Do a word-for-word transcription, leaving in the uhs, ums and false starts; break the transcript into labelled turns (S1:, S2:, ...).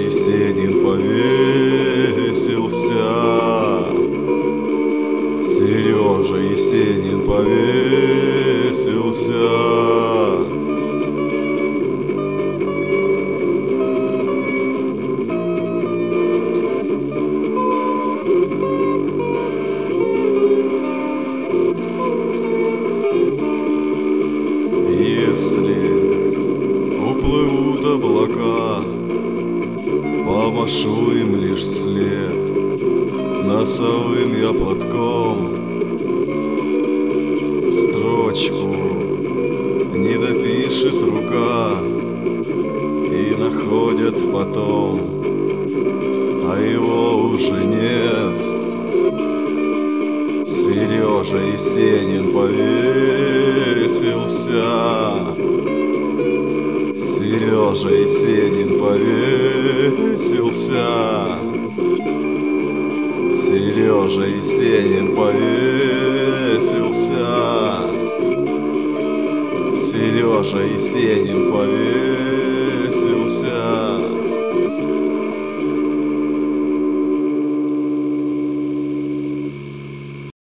S1: Есенин повесился. Сережа Есенин повесился. Если уплывут облака, помашу им лишь вслед носовым я платком. Строчку не допишет рука, и находят потом, а его уже нет. Сережа Есенин повесился. Сережа Есенин повесился. Сережа Есенин повесился. Сережа Есенин повесился.